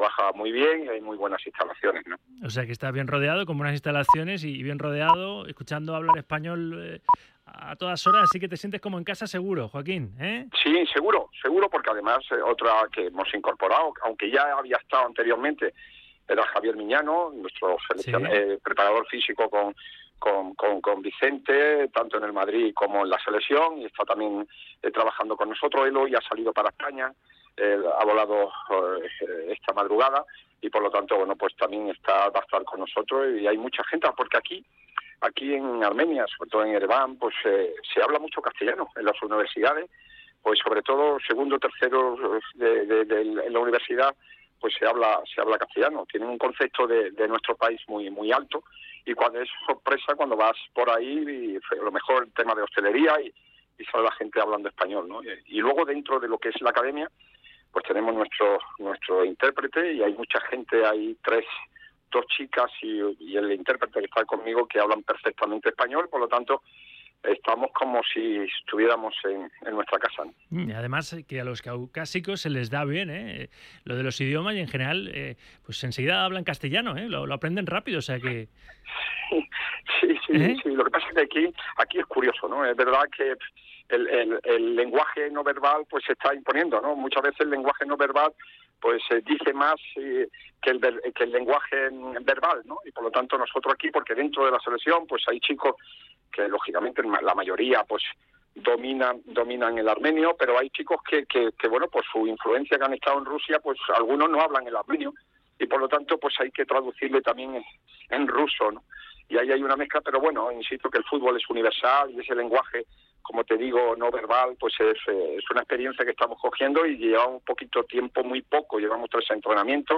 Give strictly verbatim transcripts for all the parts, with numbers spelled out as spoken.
trabaja muy bien y hay muy buenas instalaciones, ¿no? O sea que estás bien rodeado, con buenas instalaciones y bien rodeado, escuchando hablar español eh, a todas horas, así que te sientes como en casa seguro, Joaquín, ¿eh? Sí, seguro, seguro, porque además eh, otra que hemos incorporado, aunque ya había estado anteriormente, era Javier Miñano, nuestro seleccion- Sí. eh, preparador físico con, con, con, con Vicente, tanto en el Madrid como en la selección, y está también eh, trabajando con nosotros. Él hoy ha salido para España, eh, ha volado eh, esta madrugada, y por lo tanto, bueno, pues también está, va a estar con nosotros, y hay mucha gente, porque aquí aquí en Armenia, sobre todo en Ereván, pues eh, se habla mucho castellano en las universidades, pues sobre todo segundo, tercero de, de, de, de la universidad, pues se habla se habla castellano. Tienen un concepto de, de nuestro país muy muy alto, y cuando es sorpresa cuando vas por ahí, y a lo mejor el tema de hostelería, y, y sale la gente hablando español, ¿no? Y, y luego dentro de lo que es la academia, pues tenemos nuestro nuestro intérprete, y hay mucha gente, hay tres dos chicas y, y el intérprete que está conmigo, que hablan perfectamente español, por lo tanto estamos como si estuviéramos en, en nuestra casa, ¿no? Y además que a los caucásicos se les da bien, ¿eh? Lo de los idiomas, y en general, eh, pues enseguida hablan castellano, ¿eh? Lo, lo aprenden rápido, o sea que... Sí, sí, sí, ¿Eh? sí. Lo que pasa es que aquí, aquí es curioso, ¿no? Es verdad que el, el, el lenguaje no verbal pues se está imponiendo, ¿no? Muchas veces el lenguaje no verbal pues eh, dice más eh, que, el, que el lenguaje verbal, ¿no? Y por lo tanto nosotros aquí, porque dentro de la selección pues hay chicos que lógicamente la mayoría pues dominan dominan el armenio, pero hay chicos que, que, que bueno, por su influencia, que han estado en Rusia, pues algunos no hablan el armenio, y por lo tanto pues hay que traducirle también en, en ruso, ¿no? Y ahí hay una mezcla, pero bueno, insisto que el fútbol es universal, y ese lenguaje, como te digo, no verbal, pues es, eh, es una experiencia que estamos cogiendo, y llevamos un poquito tiempo, muy poco, llevamos tres entrenamientos,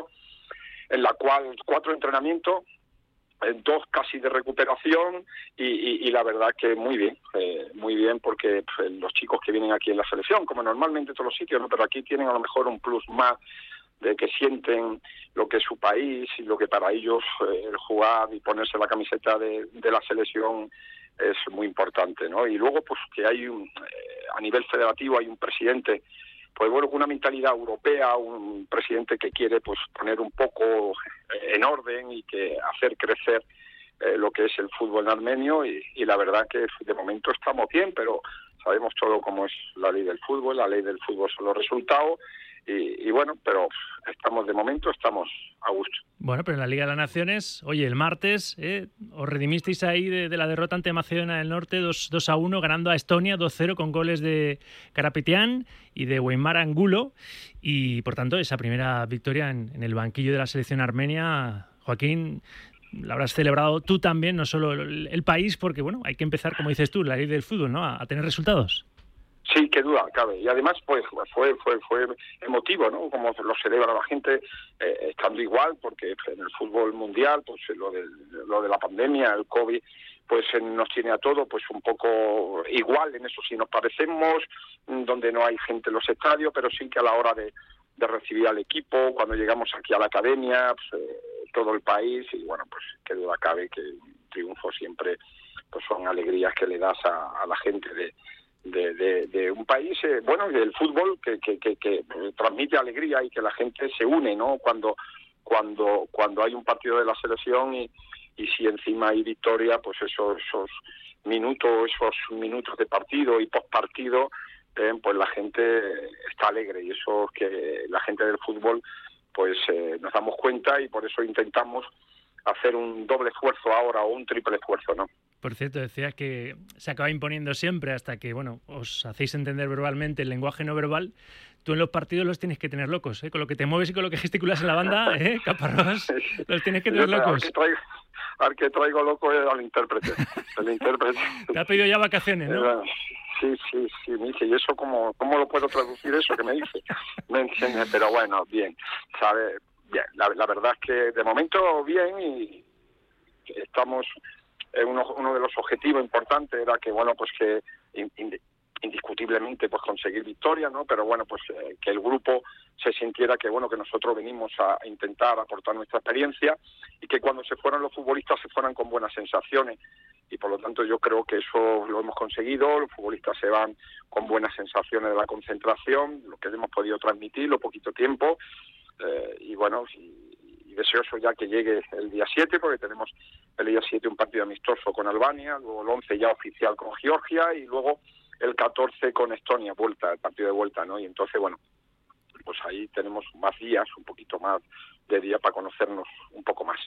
en la cual cuatro entrenamientos, eh, dos casi de recuperación, y, y, y la verdad que muy bien, eh, muy bien, porque pues, los chicos que vienen aquí en la selección, como normalmente en todos los sitios, ¿no? Pero aquí tienen a lo mejor un plus más, de que sienten lo que es su país, y lo que para ellos eh, el jugar y ponerse la camiseta de, de la selección es muy importante, ¿no? Y luego pues que hay un, eh, a nivel federativo hay un presidente, pues bueno, con una mentalidad europea, un presidente que quiere pues poner un poco eh, en orden, y que hacer crecer eh, lo que es el fútbol armenio, y, y la verdad que de momento estamos bien, pero sabemos todo cómo es la ley del fútbol, la ley del fútbol son los resultados. Y, y bueno, pero estamos de momento, estamos a gusto. Bueno, pero en la Liga de las Naciones, oye, el martes eh, os redimisteis ahí de, de la derrota ante Macedonia del Norte dos a uno, ganando a Estonia dos cero con goles de Karapetian y de Weimar Angulo, y por tanto esa primera victoria en, en el banquillo de la selección armenia, Joaquín, la habrás celebrado tú también, no solo el, el país, porque bueno, hay que empezar, como dices tú, la ley del fútbol, ¿no? A, a tener resultados. Sí, qué duda cabe. Y además pues fue fue fue emotivo, ¿no? Como lo celebra la gente, eh, estando igual, porque en el fútbol mundial, pues lo de, lo de la pandemia, el COVID, pues nos tiene a todos pues un poco igual. En eso sí nos parecemos, donde no hay gente en los estadios, pero sí que a la hora de, de recibir al equipo, cuando llegamos aquí a la academia, pues, eh, todo el país, y bueno, pues qué duda cabe que un triunfo siempre pues son alegrías que le das a, a la gente de De, de, de un país, eh, bueno, del fútbol, que, que, que, que transmite alegría, y que la gente se une, ¿no? Cuando cuando cuando hay un partido de la selección, y, y si encima hay victoria, pues esos, esos minutos, esos minutos de partido y postpartido, eh, pues la gente está alegre, y eso que la gente del fútbol, pues eh, nos damos cuenta, y por eso intentamos hacer un doble esfuerzo ahora, o un triple esfuerzo, ¿no? Por cierto, decías que se acaba imponiendo siempre hasta que, bueno, os hacéis entender verbalmente el lenguaje no verbal. Tú en los partidos los tienes que tener locos, ¿eh? Con lo que te mueves y con lo que gesticulas en la banda, ¿eh, Caparrós? Los tienes que tener locos. Al que traigo, al que traigo loco es al intérprete. El intérprete. Te ha pedido ya vacaciones, ¿no? Sí, sí, sí, me dice, ¿y eso cómo, cómo lo puedo traducir eso que me dice? Me enseña, pero bueno, bien, ¿sabes? Bien, la, la verdad es que de momento bien, y estamos... Uno, uno de los objetivos importantes era que, bueno, pues que indiscutiblemente pues conseguir victoria, ¿no? Pero bueno, pues eh, que el grupo se sintiera que, bueno, que nosotros venimos a, a intentar aportar nuestra experiencia, y que cuando se fueran los futbolistas se fueran con buenas sensaciones, y por lo tanto yo creo que eso lo hemos conseguido. Los futbolistas se van con buenas sensaciones de la concentración, lo que hemos podido transmitir, lo poquito tiempo, eh, y bueno, y, y deseoso ya que llegue el día siete, porque tenemos el día siete un partido amistoso con Albania, luego el once ya oficial con Georgia y luego el catorce con Estonia, vuelta, el partido de vuelta, ¿no? Y entonces, bueno, pues ahí tenemos más días, un poquito más de día para conocernos un poco más.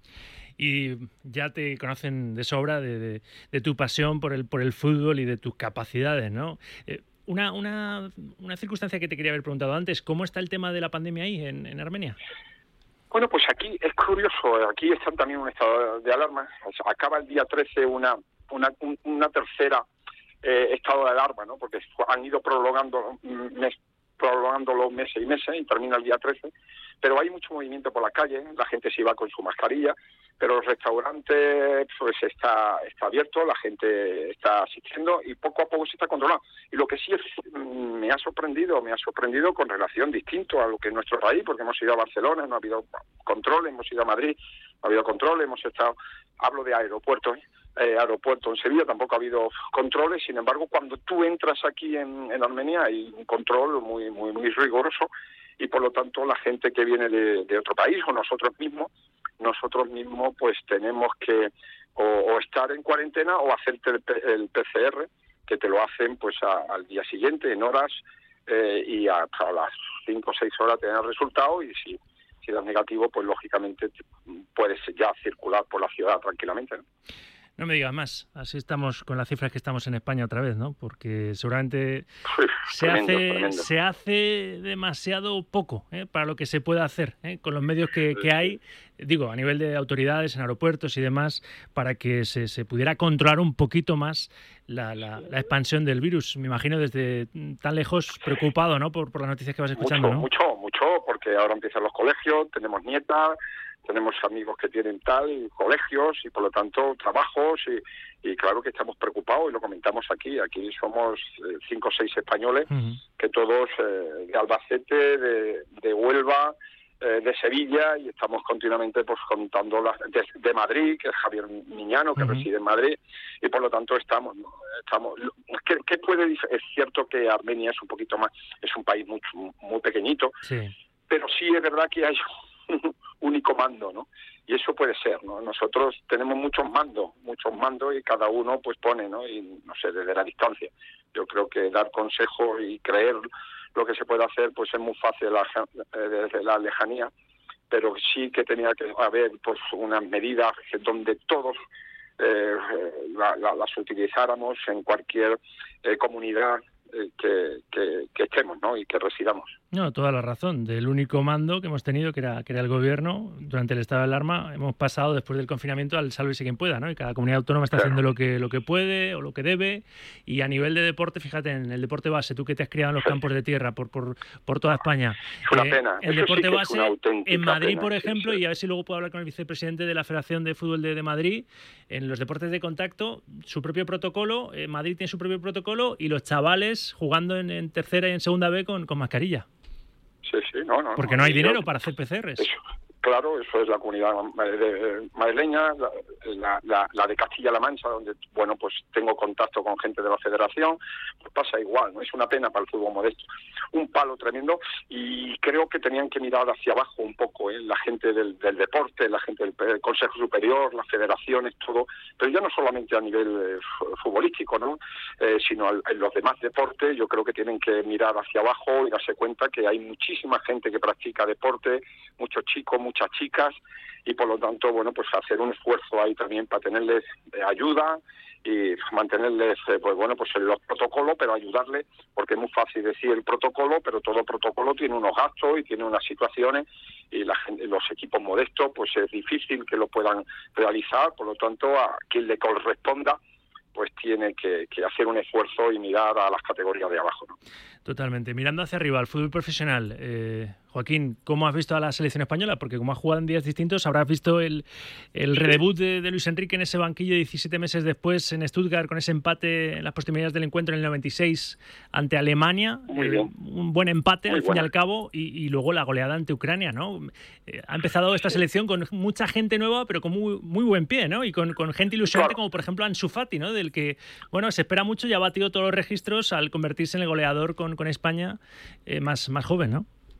Y ya te conocen de sobra de, de, de tu pasión por el por el fútbol y de tus capacidades, ¿no? Eh, una, una, una circunstancia que te quería haber preguntado antes, ¿cómo está el tema de la pandemia ahí en, en Armenia? Bueno, pues aquí es curioso, aquí están también en un estado de alarma. Acaba el día trece una, una, una tercera eh, estado de alarma, ¿no? Porque han ido prolongando mes, prolongando los meses y meses y termina el día trece, pero hay mucho movimiento por la calle, la gente se va con su mascarilla, pero el restaurante pues está está abierto, la gente está asistiendo y poco a poco se está controlando. Y lo que sí es, me ha sorprendido, me ha sorprendido con relación distinto a lo que es nuestro país, porque hemos ido a Barcelona, no ha habido control, hemos ido a Madrid, no ha habido control, hemos estado, hablo de aeropuertos, eh, aeropuerto en Sevilla tampoco ha habido controles, sin embargo cuando tú entras aquí en, en Armenia hay un control muy muy muy riguroso y por lo tanto la gente que viene de, de otro país o nosotros mismos nosotros mismos pues tenemos que o, o estar en cuarentena o hacerte el, el P C R, que te lo hacen pues a, al día siguiente en horas eh, y a, a las cinco o seis horas te dan el resultado y si, si das negativo pues lógicamente puedes ya circular por la ciudad tranquilamente, ¿no? No me digas más, así estamos con las cifras que estamos en España otra vez, ¿no? Porque seguramente Uf, se, tremendo, hace, tremendo. se hace demasiado poco ¿eh? para lo que se puede hacer ¿eh? con los medios que, que hay, digo, a nivel de autoridades, en aeropuertos y demás, para que se, se pudiera controlar un poquito más la, la, la expansión del virus. Me imagino desde tan lejos preocupado, ¿no? Por, por las noticias que vas escuchando, mucho, ¿no? Mucho, mucho, porque ahora empiezan los colegios, tenemos nietas, tenemos amigos que tienen tal, colegios y por lo tanto trabajos y, y claro que estamos preocupados y lo comentamos aquí. Aquí somos eh, cinco o seis españoles uh-huh. que todos eh, de Albacete, de, de Huelva, eh, de Sevilla y estamos continuamente pues contando las de, de Madrid, que es Javier Miñano, que uh-huh. reside en Madrid y por lo tanto estamos, estamos ¿qué, qué puede es cierto que Armenia es un poquito más, es un país muy, muy pequeñito, sí. pero sí es verdad que hay único mando, ¿no? Y eso puede ser, ¿no? Nosotros tenemos muchos mandos, muchos mandos y cada uno pues pone, ¿no? Y no sé, desde la distancia. Yo creo que dar consejo y creer lo que se puede hacer pues es muy fácil la, desde la lejanía, pero sí que tenía que haber pues unas medidas donde todos eh, la, la, las utilizáramos en cualquier eh, comunidad eh, que, que, que estemos, ¿no? Y que residamos. No, toda la razón. Del único mando que hemos tenido, que era, que era el gobierno, durante el estado de alarma, hemos pasado después del confinamiento al sálvese quien pueda, ¿no? Y cada comunidad autónoma está claro. haciendo lo que lo que puede o lo que debe. Y a nivel de deporte, fíjate, en el deporte base, tú que te has criado en los sí. campos de tierra por por, por toda España. Es una eh, pena. El Eso deporte sí base, en Madrid, pena, por ejemplo, sí, sí. y a ver si luego puedo hablar con el vicepresidente de la Federación de Fútbol de, de Madrid, en los deportes de contacto, su propio protocolo, eh, Madrid tiene su propio protocolo y los chavales jugando en, en tercera y en segunda B con, con mascarilla. Sí, sí, no, no. Porque no hay dinero para hacer P C Rs. Eso, claro, eso es la comunidad madrileña, la, la, la, la de Castilla-La Mancha, donde, bueno, pues tengo contacto con gente de la federación, pues pasa igual, ¿no? Es una pena para el fútbol modesto. Un palo tremendo y creo que tenían que mirar hacia abajo un poco, ¿eh? La gente del, del deporte, la gente del Consejo Superior, las federaciones, todo, pero ya no solamente a nivel eh, futbolístico, ¿no? Eh, sino al, en los demás deportes, yo creo que tienen que mirar hacia abajo y darse cuenta que hay muchísima gente que practica deporte, muchos chicos, muchas chicas, y por lo tanto, bueno, pues hacer un esfuerzo ahí también para tenerles eh, ayuda y mantenerles, eh, pues bueno, pues en los protocolos, pero ayudarles, porque es muy fácil decir el protocolo, pero todo protocolo tiene unos gastos y tiene unas situaciones, y la gente, los equipos modestos, pues es difícil que lo puedan realizar, por lo tanto, a quien le corresponda, pues tiene que, que hacer un esfuerzo y mirar a las categorías de abajo, ¿no? Totalmente. Mirando hacia arriba, al fútbol profesional, eh, Joaquín, ¿cómo has visto a la selección española? Porque como has jugado en días distintos, habrás visto el, el redebut de, de Luis Enrique en ese banquillo diecisiete meses después en Stuttgart, con ese empate en las proximidades del encuentro en el noventa y seis ante Alemania. Muy bien. Eh, un buen empate, Muy al buena. fin y al cabo, y, y luego la goleada ante Ucrania, ¿no? Eh, ha empezado esta selección con mucha gente nueva, pero con muy, muy buen pie, ¿no? Y con, con gente ilusionante, Claro. como por ejemplo Ansu Fati, ¿no? Del que, bueno, se espera mucho y ha batido todos los registros al convertirse en el goleador con, con España eh, más, más joven, ¿no?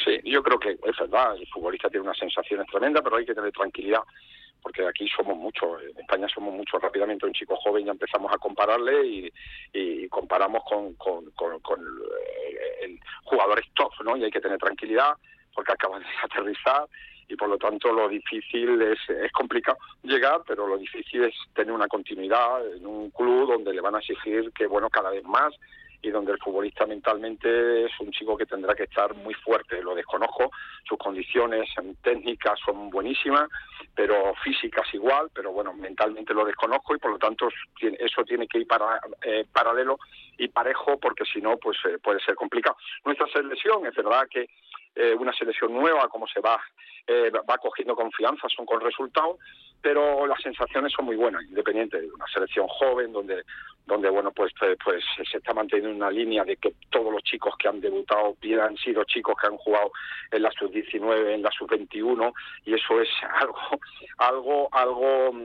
Sí, yo creo que es verdad, el futbolista tiene unas sensaciones tremendas, pero hay que tener tranquilidad, porque aquí somos muchos, en España somos muchos. Rápidamente un chico joven ya empezamos a compararle y, y comparamos con, con, con, con el, el jugadores top, ¿no? Y hay que tener tranquilidad porque acaban de aterrizar y por lo tanto lo difícil es, es complicado llegar, pero lo difícil es tener una continuidad en un club donde le van a exigir que, bueno, cada vez más, y donde el futbolista mentalmente es un chico que tendrá que estar muy fuerte. Lo desconozco, sus condiciones técnicas son buenísimas, pero físicas igual, pero bueno, mentalmente lo desconozco y por lo tanto eso tiene que ir para, eh, paralelo y parejo, porque si no, pues eh, puede ser complicado. Nuestra selección, es verdad que eh, una selección nueva, como se va, eh, va cogiendo confianza, son con resultados, pero las sensaciones son muy buenas, independiente de una selección joven donde donde bueno pues pues se está manteniendo una línea de que todos los chicos que han debutado bien han sido chicos que han jugado en la sub diecinueve, en la sub veintiuno, y eso es algo algo algo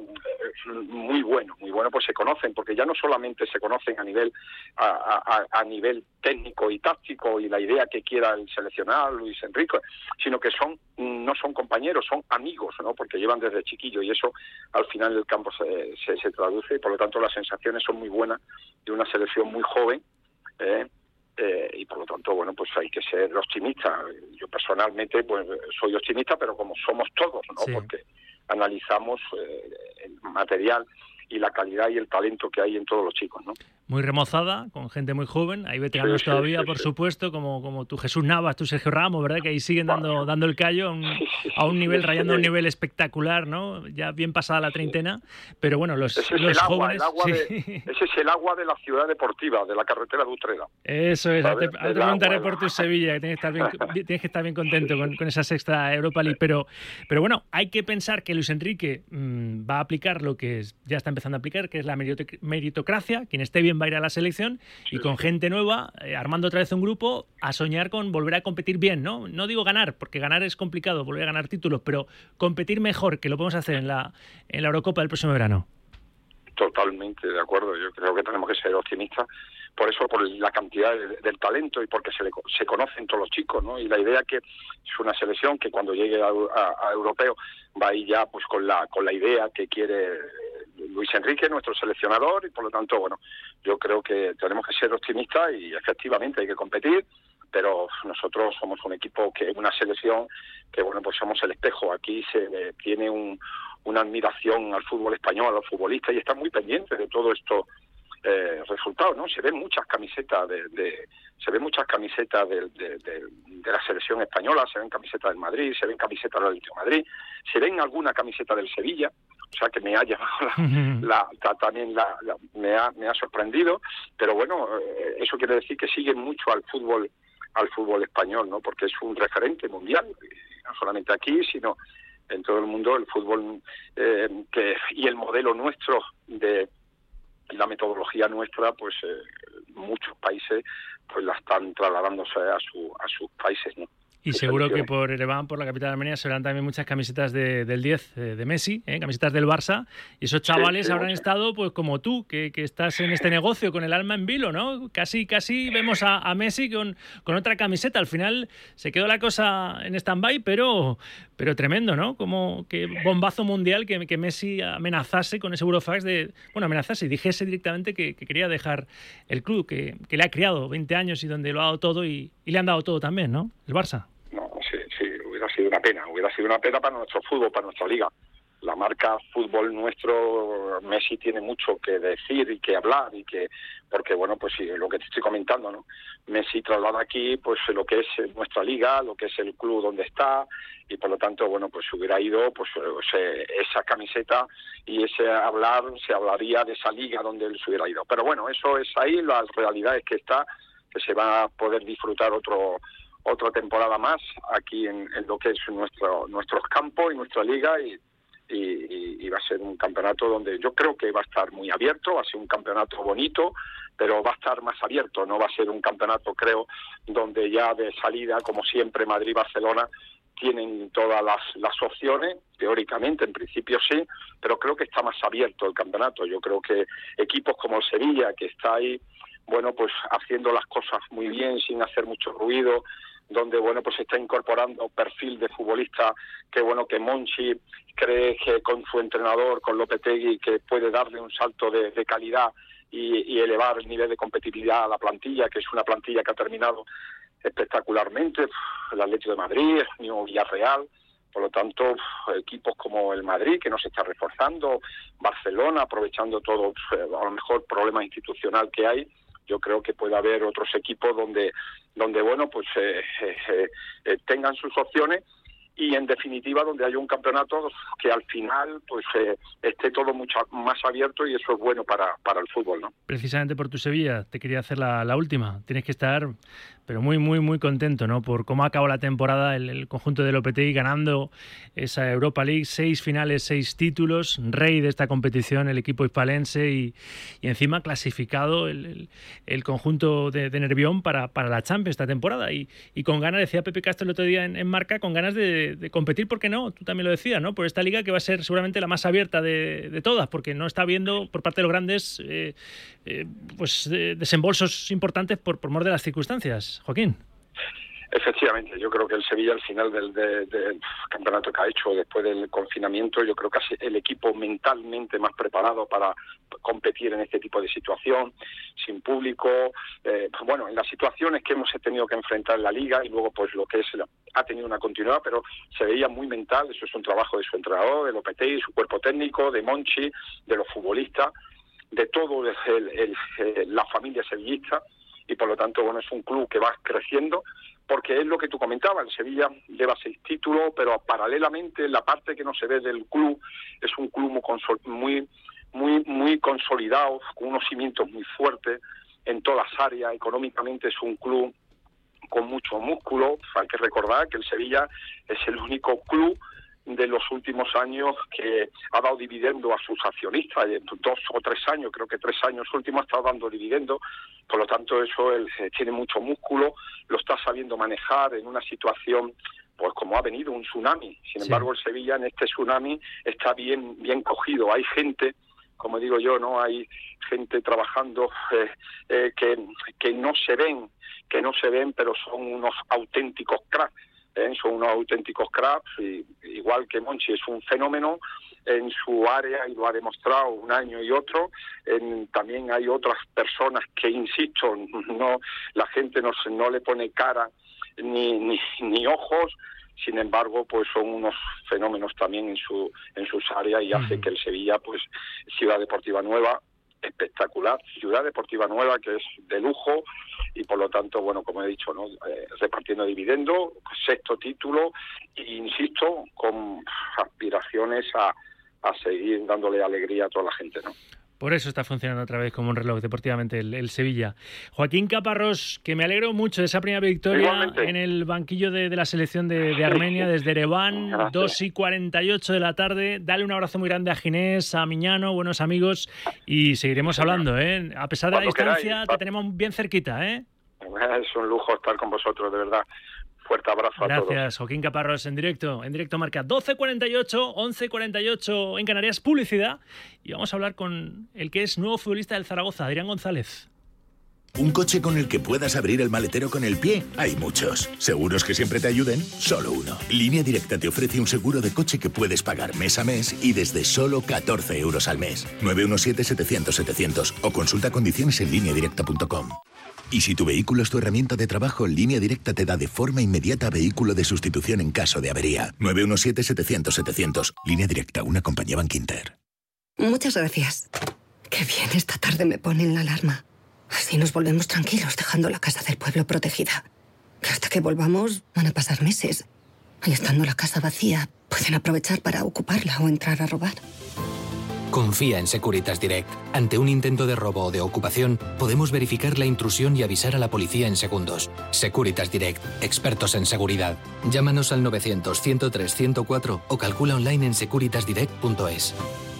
muy bueno, muy bueno, pues se conocen, porque ya no solamente se conocen a nivel a, a, a nivel técnico y táctico y la idea que quiera el seleccionar Luis Enrique, sino que son no son compañeros, son amigos, ¿no? Porque llevan desde chiquillo y eso al final del campo se, se, se traduce, y por lo tanto las sensaciones son muy buenas de una selección muy joven, eh, eh, y por lo tanto, bueno, pues hay que ser optimista. Yo personalmente pues soy optimista, pero como somos todos, ¿no? Sí. Porque analizamos eh, el material y la calidad y el talento que hay en todos los chicos, ¿no? Muy remozada, con gente muy joven, hay veteranos sí, todavía, sí, sí, por sí. supuesto, como, como tu Jesús Navas, tu Sergio Ramos, ¿verdad? Que ahí siguen dando, dando el callo a un, a un nivel, rayando a un nivel espectacular, ¿no? Ya bien pasada la treintena, pero bueno, los, ese es los el agua, jóvenes... El agua sí. de, ese es el agua de la ciudad deportiva, de la carretera de Utrera. Eso es, ahora te, te preguntaré por tu Sevilla, que tienes que estar bien, tienes que estar bien contento sí, sí. Con, con esa sexta Europa League, pero, pero bueno, hay que pensar que Luis Enrique mmm, va a aplicar lo que es, ya está empezando a aplicar, que es la meritocracia. Quien esté bien va a ir a la selección, sí, y con sí. gente nueva, eh, armando otra vez un grupo, a soñar con volver a competir bien, ¿no? No digo ganar, porque ganar es complicado, volver a ganar títulos, pero competir mejor, que lo podemos hacer en la, en la Eurocopa del próximo verano. Totalmente de acuerdo, yo creo que tenemos que ser optimistas, por eso, por la cantidad de, del talento y porque se, le, se conocen todos los chicos, ¿no? Y la idea que es una selección que cuando llegue a, a, a europeo va a ir ya pues con la con la idea que quiere Luis Enrique, nuestro seleccionador, y por lo tanto, bueno, yo creo que tenemos que ser optimistas y efectivamente hay que competir, pero nosotros somos un equipo que una selección que, bueno, pues somos el espejo. Aquí se eh, tiene un, una admiración al fútbol español, a los futbolistas, y están muy pendientes de todo esto. Eh, resultados, ¿no? Se ven muchas camisetas de, de se ven muchas camisetas de, de, de, de la selección española, se ven camisetas del Madrid, se ven camisetas del Atlético de Madrid, se ven alguna camiseta del Sevilla, o sea que me ha llamado la, la, la también la, la, me ha me ha sorprendido, pero bueno, eh, eso quiere decir que siguen mucho al fútbol al fútbol español, ¿no? Porque es un referente mundial, no solamente aquí, sino en todo el mundo, el fútbol eh, que y el modelo nuestro de y la metodología nuestra, pues eh, muchos países pues la están trasladándose a su a sus países, ¿no? Y seguro que por Ereván, por la capital de Armenia, se verán también muchas camisetas de, del diez, de Messi, ¿eh? Camisetas del Barça, y esos chavales sí, sí, habrán mucho. estado pues como tú, que, que estás en este negocio con el alma en vilo, ¿no? Casi casi vemos a, a Messi con, con otra camiseta. Al final se quedó la cosa en stand-by, pero, pero tremendo, ¿no? Como que bombazo mundial que, que Messi amenazase con ese burofax de... Bueno, amenazase y dijese directamente que, que quería dejar el club, que, que le ha criado veinte años y donde lo ha dado todo y, y le han dado todo también, ¿no? El Barça. No, sí, sí, hubiera sido una pena, hubiera sido una pena para nuestro fútbol, para nuestra liga. La marca fútbol nuestro, Messi tiene mucho que decir y que hablar, y que porque, bueno, pues sí, lo que te estoy comentando, ¿no? Messi traslada aquí pues lo que es nuestra liga, lo que es el club donde está, y por lo tanto, bueno, pues hubiera ido pues esa camiseta y ese hablar, se hablaría de esa liga donde él se hubiera ido. Pero bueno, eso es ahí, la realidad es que está, que se va a poder disfrutar otro otra temporada más aquí en, en lo que es nuestro nuestros campos y nuestra liga, y, y, y va a ser un campeonato donde yo creo que va a estar muy abierto, va a ser un campeonato bonito, pero va a estar más abierto, no va a ser un campeonato, creo, donde ya de salida, como siempre, Madrid y Barcelona tienen todas las, las opciones, teóricamente, en principio sí, pero creo que está más abierto el campeonato. Yo creo que equipos como el Sevilla, que está ahí, bueno, pues haciendo las cosas muy bien, sin hacer mucho ruido, donde bueno pues se está incorporando perfil de futbolista que bueno que Monchi cree que con su entrenador, con Lopetegui, que puede darle un salto de, de calidad y, y elevar el nivel de competitividad a la plantilla, que es una plantilla que ha terminado espectacularmente, el Atlético de Madrid, el mismo Villarreal. Por lo tanto, equipos como el Madrid, que no se está reforzando, Barcelona, aprovechando todo, a lo mejor, problema institucional que hay, yo creo que puede haber otros equipos donde, donde bueno, pues eh, eh, eh, tengan sus opciones y, en definitiva, donde haya un campeonato que al final pues eh, esté todo mucho más abierto, y eso es bueno para, para el fútbol, ¿no? Precisamente por tu Sevilla te quería hacer la, la última. Tienes que estar pero muy, muy, muy contento, ¿no? Por cómo acabó la temporada el, el conjunto de Lopetegui, ganando esa Europa League, seis finales, seis títulos, rey de esta competición, el equipo hispalense, y, y encima clasificado el, el, el conjunto de, de Nervión para, para la Champions esta temporada, y, y con ganas, decía Pepe Castro el otro día en, en Marca, con ganas de, de competir, ¿por qué no? Tú también lo decías, ¿no? Por esta liga que va a ser seguramente la más abierta de, de todas, porque no está habiendo por parte de los grandes eh, eh, pues eh, desembolsos importantes por, por mor de las circunstancias. Joaquín. Efectivamente, yo creo que el Sevilla, al final del, de, del campeonato que ha hecho después del confinamiento, yo creo que es el equipo mentalmente más preparado para competir en este tipo de situación, sin público, eh, bueno, en las situaciones que hemos tenido que enfrentar en la Liga, y luego pues lo que es ha tenido una continuidad, pero se veía muy mental. Eso es un trabajo de su entrenador, de Lopetegui, su cuerpo técnico, de Monchi, de los futbolistas, de todo el, el, el, la familia sevillista. Y por lo tanto, bueno, es un club que va creciendo, porque es lo que tú comentabas, el Sevilla lleva seis títulos, pero paralelamente la parte que no se ve del club es un club muy muy muy, muy consolidado, con unos cimientos muy fuertes en todas las áreas. Económicamente es un club con mucho músculo. Hay que recordar que el Sevilla es el único club de los últimos años que ha dado dividendo a sus accionistas, dos o tres años, creo que tres años últimos ha estado dando dividendo. Por lo tanto, eso él tiene mucho músculo, lo está sabiendo manejar en una situación pues como ha venido un tsunami. Sin sí. embargo, el Sevilla en este tsunami está bien bien cogido. Hay gente, como digo yo, no hay gente trabajando eh, eh, que que no se ven, que no se ven, pero son unos auténticos cracks. ¿Eh? Son unos auténticos cracks, y igual que Monchi es un fenómeno en su área y lo ha demostrado un año y otro. En, también hay otras personas que, insisto, no la gente no, no le pone cara ni, ni, ni ojos. Sin embargo, pues son unos fenómenos también en su en sus áreas, y hace uh-huh. que el Sevilla, pues Ciudad Deportiva Nueva, espectacular, Ciudad Deportiva Nueva, que es de lujo, y por lo tanto, bueno, como he dicho, no eh, repartiendo dividendo, sexto título, e insisto, con aspiraciones a, a seguir dándole alegría a toda la gente, ¿no? Por eso está funcionando otra vez como un reloj deportivamente el, el Sevilla. Joaquín Caparrós, que me alegro mucho de esa primera victoria Igualmente. en el banquillo de, de la selección de, de Armenia desde Ereván, Gracias. dos y cuarenta y ocho de la tarde. Dale un abrazo muy grande a Ginés, a Miñano, buenos amigos, y seguiremos hablando, ¿eh? A pesar de Cuando la distancia, queráis, te tenemos bien cerquita, ¿eh? Es un lujo estar con vosotros, de verdad. Fuerte abrazo Gracias, a todos. Gracias, Joaquín Caparrós, en directo, en directo Marca. doce cuarenta y ocho, once cuarenta y ocho en Canarias, publicidad. Y vamos a hablar con el que es nuevo futbolista del Zaragoza, Adrián González. ¿Un coche con el que puedas abrir el maletero con el pie? Hay muchos. ¿Seguros que siempre te ayuden? Solo uno. Línea Directa te ofrece un seguro de coche que puedes pagar mes a mes y desde solo catorce euros al mes. nueve uno siete, setecientos, setecientos o consulta condiciones en línea directa punto com. Y si tu vehículo es tu herramienta de trabajo, Línea Directa te da de forma inmediata vehículo de sustitución en caso de avería. nueve uno siete, setecientos, setecientos. Línea Directa, una compañía Bankinter. Muchas gracias. Qué bien, esta tarde me ponen la alarma. Así nos volvemos tranquilos, dejando la casa del pueblo protegida. Que hasta que volvamos van a pasar meses. Y estando la casa vacía, pueden aprovechar para ocuparla o entrar a robar. Confía en Securitas Direct. Ante un intento de robo o de ocupación, podemos verificar la intrusión y avisar a la policía en segundos. Securitas Direct, expertos en seguridad. Llámanos al novecientos, ciento tres, ciento cuatro o calcula online en securitas direct punto es.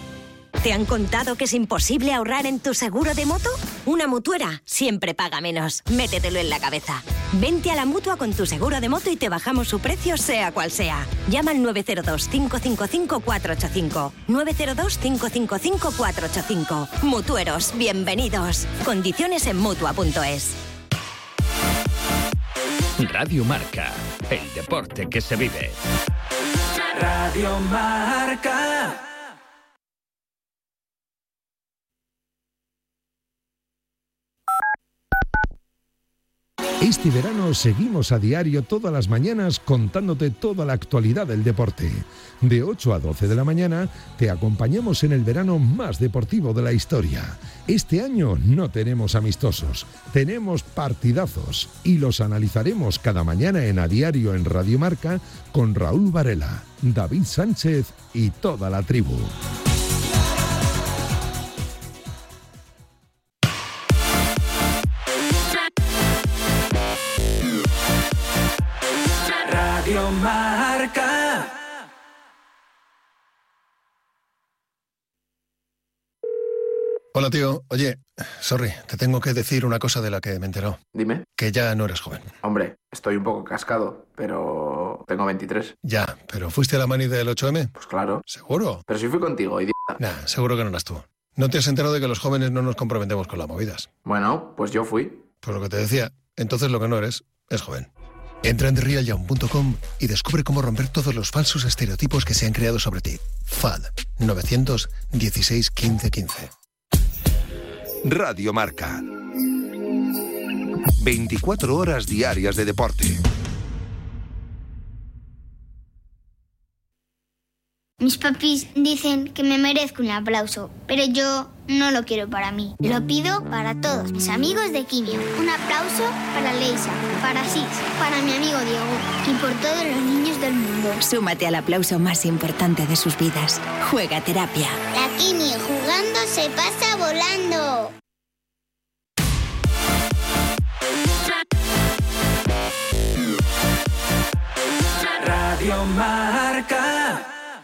¿Te han contado que es imposible ahorrar en tu seguro de moto? Una mutuera siempre paga menos. Métetelo en la cabeza. Vente a la Mutua con tu seguro de moto y te bajamos su precio sea cual sea. Llama al nueve cero dos, cinco cinco cinco, cuatro ocho cinco. nueve cero dos, cinco cinco cinco, cuatro ocho cinco. Mutueros, bienvenidos. Condiciones en Mutua punto es. Radio Marca, el deporte que se vive. Radio Marca. Este verano seguimos a diario todas las mañanas contándote toda la actualidad del deporte. De ocho a doce de la mañana te acompañamos en el verano más deportivo de la historia. Este año no tenemos amistosos, tenemos partidazos y los analizaremos cada mañana en A Diario en Radio Marca con Raúl Varela, David Sánchez y toda la tribu. Radio Marca. Hola, tío. Oye, sorry, te tengo que decir una cosa de la que me he enterado. Dime. Que ya no eres joven. Hombre, estoy un poco cascado, pero tengo veintitrés. Ya, pero ¿fuiste a la mani del ocho eme? Pues claro. ¿Seguro? Pero si fui contigo, idiota. Nah, seguro que no eras tú. ¿No te has enterado de que los jóvenes no nos comprometemos con las movidas? Bueno, pues yo fui. Pues lo que te decía, entonces lo que no eres es joven. Entra en the real young punto com y descubre cómo romper todos los falsos estereotipos que se han creado sobre ti. F A D nueve uno seis, quince, quince. Radio Marca. veinticuatro horas diarias de deporte. Mis papis dicen que me merezco un aplauso, pero yo no lo quiero para mí. Lo pido para todos mis amigos de quimio. Un aplauso para Leisa, para Six, para mi amigo Diego y por todos los niños del mundo. Súmate al aplauso más importante de sus vidas. Juega Terapia. La quimio jugando se pasa volando. Radio Marca.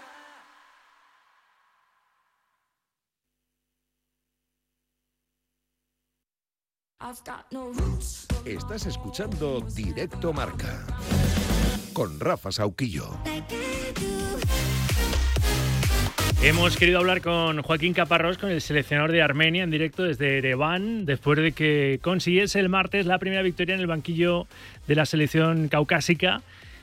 Estás escuchando Directo Marca con Rafa Sauquillo. Hemos querido hablar con Joaquín Caparrós, con el seleccionador de Armenia, en directo desde Ereván, después de que consiguiese el martes la primera victoria en el banquillo de la selección caucásica.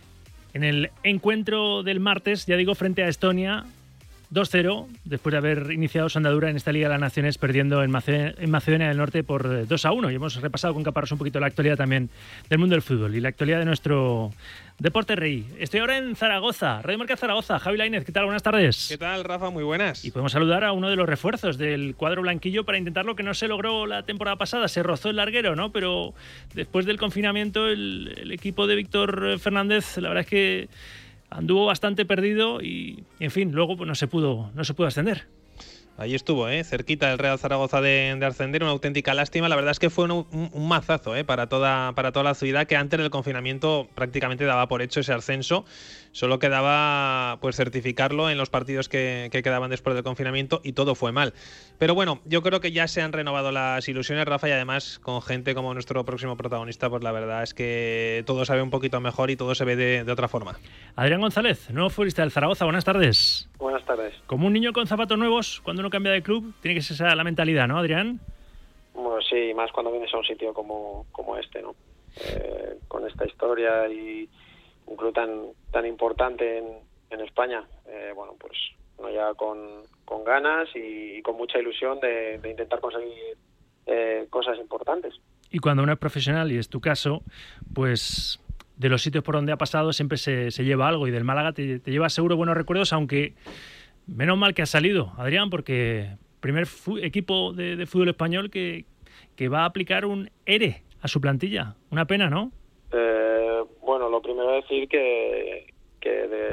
En el encuentro del martes, ya digo, frente a Estonia, dos cero, después de haber iniciado su andadura en esta Liga de las Naciones, perdiendo en Macedonia, en Macedonia del Norte por dos a uno. Y hemos repasado con Caparrós un poquito la actualidad también del mundo del fútbol y la actualidad de nuestro deporte rey. Estoy ahora en Zaragoza, Radio Marca Zaragoza. Javi Lainez, ¿qué tal? Buenas tardes. ¿Qué tal, Rafa? Muy buenas. Y podemos saludar a uno de los refuerzos del cuadro blanquillo para intentar lo que no se logró la temporada pasada. Se rozó el larguero, ¿no? Pero después del confinamiento, el, el equipo de Víctor Fernández, la verdad es que anduvo bastante perdido y, en fin, luego pues, no se pudo, no se pudo ascender. Ahí estuvo, ¿eh? cerquita el Real Zaragoza de, de ascender, una auténtica lástima. La verdad es que fue un, un, un mazazo ¿eh? para, toda, para toda la ciudad, que antes del confinamiento prácticamente daba por hecho ese ascenso. Solo quedaba pues certificarlo en los partidos que, que quedaban después del confinamiento y todo fue mal. Pero bueno, yo creo que ya se han renovado las ilusiones, Rafa, y además con gente como nuestro próximo protagonista, pues la verdad es que todo se ve un poquito mejor y todo se ve de, de otra forma. Adrián González, nuevo futbolista del Zaragoza, buenas tardes. Buenas tardes. Como un niño con zapatos nuevos, cuando uno cambia de club, tiene que ser esa la mentalidad, ¿no, Adrián? Bueno, sí, más cuando vienes a un sitio como, como este, ¿no? Eh, con esta historia y un club tan tan importante en, en España, eh, bueno, pues uno ya con, con ganas y, y con mucha ilusión de, de intentar conseguir eh, cosas importantes. Y cuando uno es profesional, y es tu caso, pues de los sitios por donde ha pasado siempre se, se lleva algo, y del Málaga te, te lleva seguro buenos recuerdos, aunque menos mal que has salido, Adrián, porque primer fu- equipo de, de fútbol español que, que va a aplicar un E R E a su plantilla. Una pena, ¿no? Eh, bueno, lo primero decir que, que de,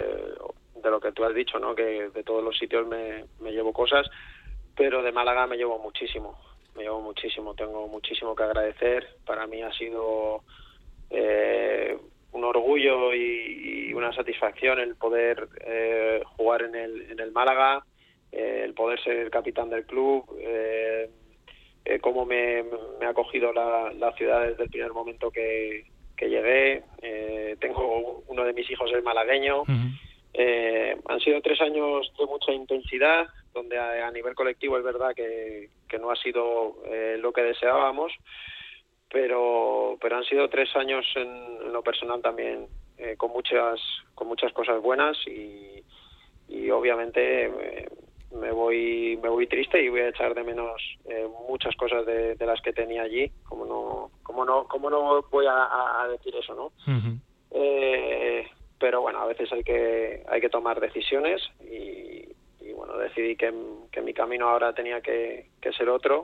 de lo que tú has dicho, ¿no? Que de todos los sitios me, me llevo cosas, pero de Málaga me llevo muchísimo, me llevo muchísimo, tengo muchísimo que agradecer. Para mí ha sido eh, un orgullo y, y una satisfacción el poder eh, jugar en el, en el Málaga, eh, el poder ser el capitán del club, eh, eh, cómo me, me ha acogido la, la ciudad desde el primer momento que, que llegué. Eh, tengo uno de mis hijos es malagueño. Uh-huh. Eh, han sido tres años de mucha intensidad, donde a, a nivel colectivo es verdad que, que no ha sido eh, lo que deseábamos, pero pero han sido tres años en, en lo personal también eh, con muchas con muchas cosas buenas y, y obviamente eh, me voy me voy triste y voy a echar de menos eh, muchas cosas de, de las que tenía allí. Como no como no como no voy a, a decir eso, ¿no? Uh-huh. eh, pero bueno, a veces hay que hay que tomar decisiones y, y bueno, decidí que, que mi camino ahora tenía que, que ser otro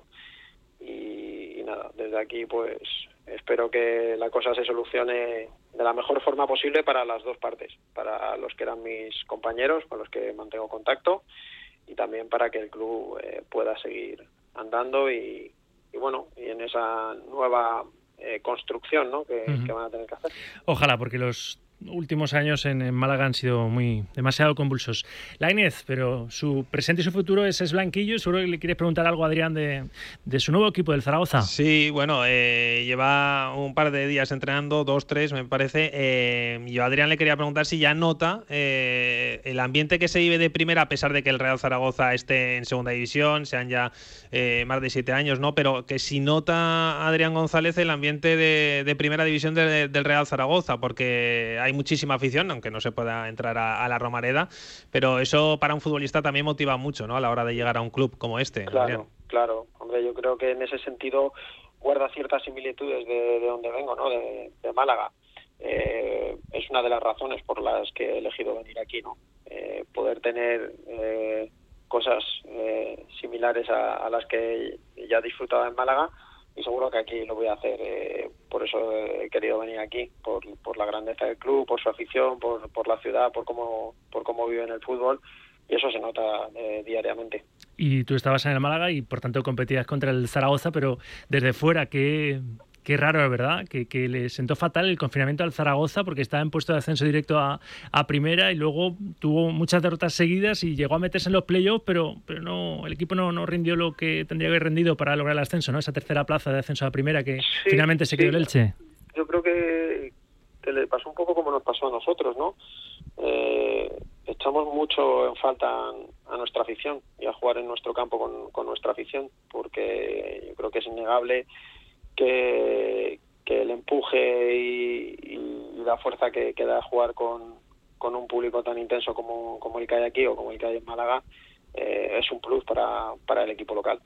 y, y nada, desde aquí pues espero que la cosa se solucione de la mejor forma posible para las dos partes, para los que eran mis compañeros con los que mantengo contacto y también para que el club eh, pueda seguir andando y, y bueno, y en esa nueva eh, construcción, ¿no? que, uh-huh. que van a tener que hacer. Ojalá, porque los últimos años en, en Málaga han sido muy demasiado convulsos. Lainez, pero su presente y su futuro es, es blanquillo. Seguro que le quieres preguntar algo a Adrián de, de su nuevo equipo del Zaragoza. Sí, bueno, eh, lleva un par de días entrenando, dos, tres me parece. Eh, yo a Adrián le quería preguntar si ya nota eh, el ambiente que se vive de primera, a pesar de que el Real Zaragoza esté en segunda división, sean ya eh, más de siete años, ¿no? Pero que si nota Adrián González el ambiente de, de primera división de, del Real Zaragoza, porque hay muchísima afición, aunque no se pueda entrar a, a la Romareda, pero eso para un futbolista también motiva mucho, ¿no? A la hora de llegar a un club como este. Claro, Adrián. Claro. Hombre, yo creo que en ese sentido guarda ciertas similitudes de, de donde vengo, ¿no? De, de Málaga. Eh, es una de las razones por las que he elegido venir aquí, ¿no? Eh, poder tener eh, cosas eh, similares a, a las que ya disfrutaba en Málaga. Y seguro que aquí lo voy a hacer, eh, por eso he querido venir aquí, por, por la grandeza del club, por su afición, por, por la ciudad, por cómo, por cómo viven el fútbol, y eso se nota eh, diariamente. Y tú estabas en el Málaga y por tanto competías contra el Zaragoza, pero desde fuera, qué, qué raro, ¿verdad? Que, que le sentó fatal el confinamiento al Zaragoza porque estaba en puesto de ascenso directo a, a primera y luego tuvo muchas derrotas seguidas y llegó a meterse en los playoffs, pero, pero no, el equipo no, no rindió lo que tendría que haber rendido para lograr el ascenso, ¿no? Esa tercera plaza de ascenso a primera que sí, finalmente se quedó el Elche. Yo creo que, que le pasó un poco como nos pasó a nosotros, ¿no? Eh, echamos mucho en falta a nuestra afición y a jugar en nuestro campo con, con nuestra afición, porque yo creo que es innegable que, que el empuje y, y la fuerza que, que da jugar con, con un público tan intenso como, como el que hay aquí o como el que hay en Málaga eh, es un plus para, para el equipo local.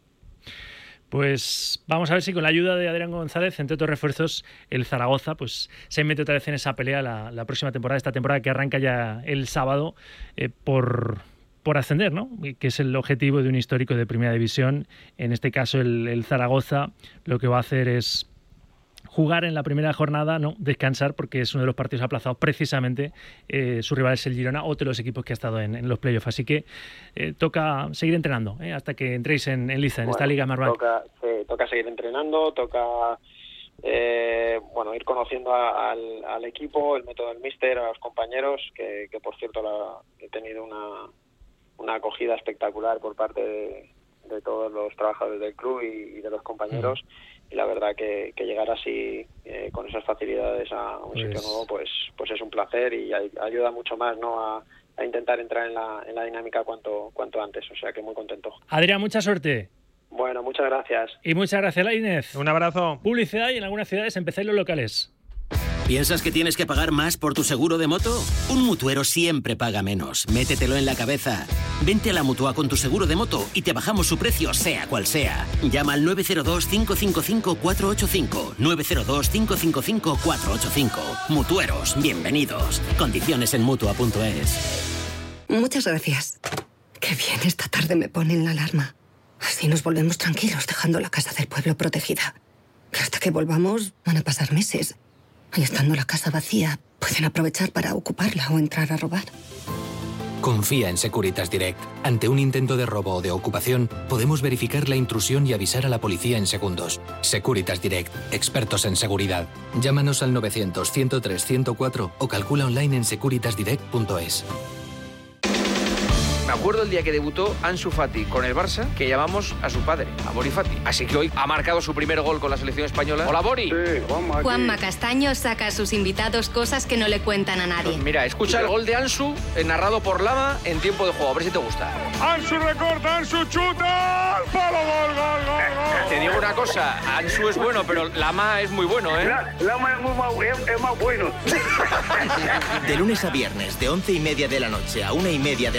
Pues vamos a ver si con la ayuda de Adrián González, entre otros refuerzos, el Zaragoza pues se mete otra vez en esa pelea la, la próxima temporada, esta temporada que arranca ya el sábado eh, por... por ascender, ¿no? Que es el objetivo de un histórico de Primera División. En este caso, el, el Zaragoza lo que va a hacer es jugar en la primera jornada, no descansar, porque es uno de los partidos aplazados precisamente. Eh, su rival es el Girona, otro de los equipos que ha estado en, en los playoffs. Así que eh, toca seguir entrenando eh, hasta que entréis en, en Liza, en bueno, esta Liga Smartbank. Toca, sí, toca seguir entrenando, toca eh, bueno ir conociendo a, al, al equipo, el método del míster, a los compañeros, que, que por cierto la, he tenido una una acogida espectacular por parte de, de todos los trabajadores del club y, y de los compañeros, y la verdad que, que llegar así eh, con esas facilidades a un pues... sitio nuevo pues pues es un placer y ay, ayuda mucho más, ¿no? a, a intentar entrar en la en la dinámica cuanto cuanto antes, o sea que muy contento. Adrián, mucha suerte. Bueno, muchas gracias. Y muchas gracias, Lainez. Un abrazo. Publicidad y en algunas ciudades empezáis los locales. ¿Piensas que tienes que pagar más por tu seguro de moto? Un mutuero siempre paga menos. Métetelo en la cabeza. Vente a la Mutua con tu seguro de moto y te bajamos su precio, sea cual sea. Llama al nueve cero dos, cinco cinco cinco, cuatro ocho cinco. nueve cero dos, cinco cinco cinco, cuatro ocho cinco. Mutueros, bienvenidos. Condiciones en Mutua punto es. Muchas gracias. Qué bien, esta tarde me ponen la alarma. Así nos volvemos tranquilos, dejando la casa del pueblo protegida. Que hasta que volvamos van a pasar meses. Y estando la casa vacía, pueden aprovechar para ocuparla o entrar a robar. Confía en Securitas Direct. Ante un intento de robo o de ocupación, podemos verificar la intrusión y avisar a la policía en segundos. Securitas Direct, expertos en seguridad. Llámanos al novecientos, ciento tres, ciento cuatro o calcula online en securitas direct punto es. Me acuerdo el día que debutó Ansu Fati con el Barça, que llamamos a su padre, a Bori Fati. Así que hoy ha marcado su primer gol con la selección española. ¡Hola, Bori! Sí, Juanma. Juanma Castaño saca a sus invitados cosas que no le cuentan a nadie. Pues mira, escucha el gol de Ansu, narrado por Lama, en tiempo de juego. A ver si te gusta. Ansu recorta, Ansu chuta. ¡Al palo, gol, gol, gol, gol! Te digo una cosa, Ansu es bueno, pero Lama es muy bueno, ¿eh? La, Lama es, muy, es, es más bueno. De lunes a viernes, de once y media de la noche a una y media de